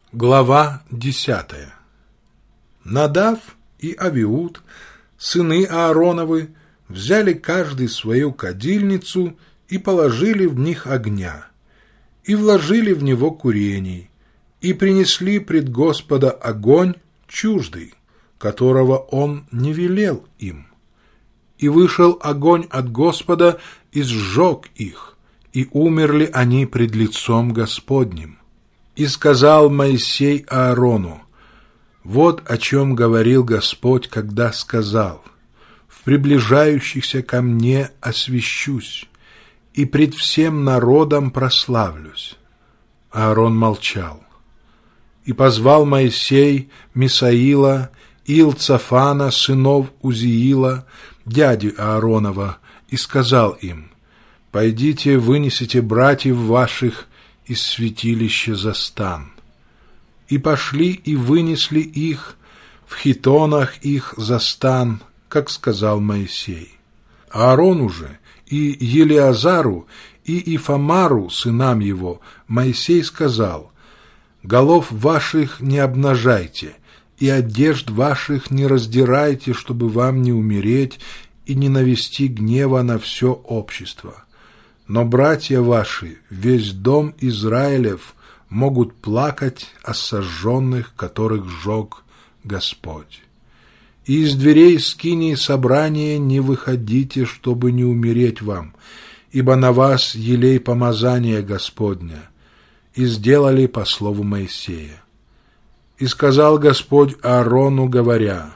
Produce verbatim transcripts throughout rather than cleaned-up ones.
Глава десятая. Надав и Авиуд, сыны Аароновы, взяли каждый свою кадильницу и положили в них огня, и вложили в него курений, и принесли пред Господа огонь чуждый, которого он не велел им. И вышел огонь от Господа и сжег их, и умерли они пред лицом Господним. И сказал Моисей Аарону: вот о чем говорил Господь, когда сказал: в приближающихся ко мне освящусь, и пред всем народом прославлюсь. Аарон молчал. И позвал Моисей Мисаила и Илцафана, сынов Узиила, дяди Ааронова, и сказал им: пойдите, вынесите братьев ваших из святилища за стан. И пошли и вынесли их в хитонах их за стан, как сказал Моисей. Аарону же и Елиазару и Ифамару, сынам его, Моисей сказал: голов ваших не обнажайте, и одежд ваших не раздирайте, чтобы вам не умереть и не навести гнева на все общество. Но братья ваши, весь дом Израилев, могут плакать о сожженных, которых сжег Господь. И из дверей скинии собрания не выходите, чтобы не умереть вам, ибо на вас елей помазания Господня. И сделали по слову Моисея. И сказал Господь Аарону, говоря: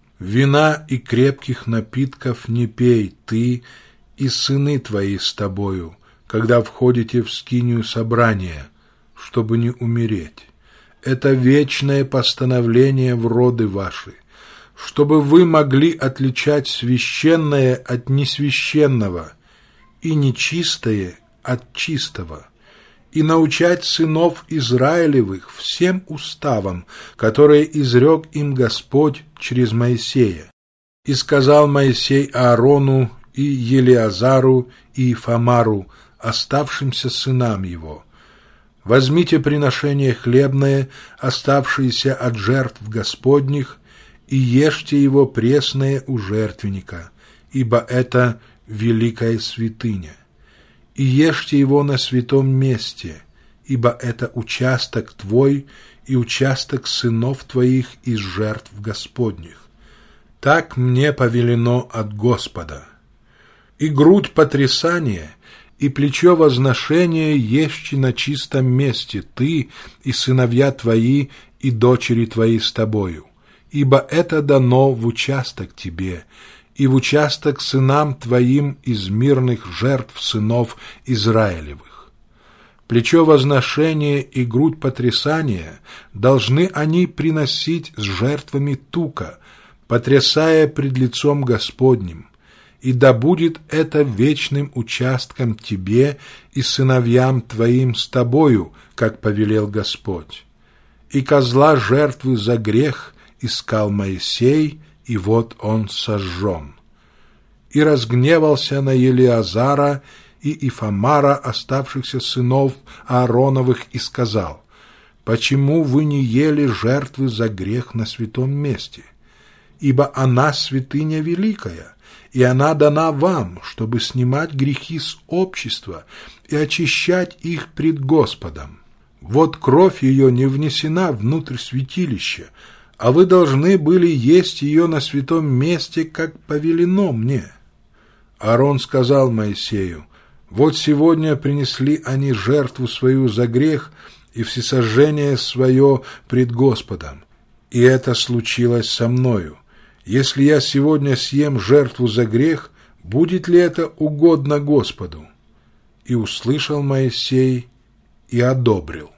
вина и крепких напитков не пей ты и сыны твои с тобою, когда входите в скинию собрания, чтобы не умереть. Это вечное постановление в роды ваши, чтобы вы могли отличать священное от несвященного и нечистое от чистого, и научать сынов Израилевых всем уставам, которые изрек им Господь через Моисея. И сказал Моисей Аарону и Елиазару и Ифамару, оставшимся сынам его: возьмите приношение хлебное, оставшееся от жертв Господних, и ешьте его пресное у жертвенника, ибо это великая святыня. И ешьте его на святом месте, ибо это участок твой и участок сынов твоих из жертв Господних. Так мне повелено от Господа. И грудь потрясания, и плечо возношения ешьте на чистом месте ты и сыновья твои, и дочери твои с тобою, ибо это дано в участок тебе, и в участок сынам твоим из мирных жертв сынов Израилевых. Плечо возношения и грудь потрясания должны они приносить с жертвами тука, потрясая пред лицом Господним, и да будет это вечным участком тебе и сыновьям твоим с тобою, как повелел Господь. И козла жертвы за грех искал Моисей, и вот он сожжен. И разгневался на Елиазара и Ифамара, оставшихся сынов Аароновых, и сказал: почему вы не ели жертвы за грех на святом месте? Ибо она святыня великая, и она дана вам, чтобы снимать грехи с общества и очищать их пред Господом. Вот кровь ее не внесена внутрь святилища, а вы должны были есть ее на святом месте, как повелено мне. Аарон сказал Моисею: вот сегодня принесли они жертву свою за грех и всесожжение свое пред Господом, и это случилось со мною. Если я сегодня съем жертву за грех, будет ли это угодно Господу? И услышал Моисей и одобрил.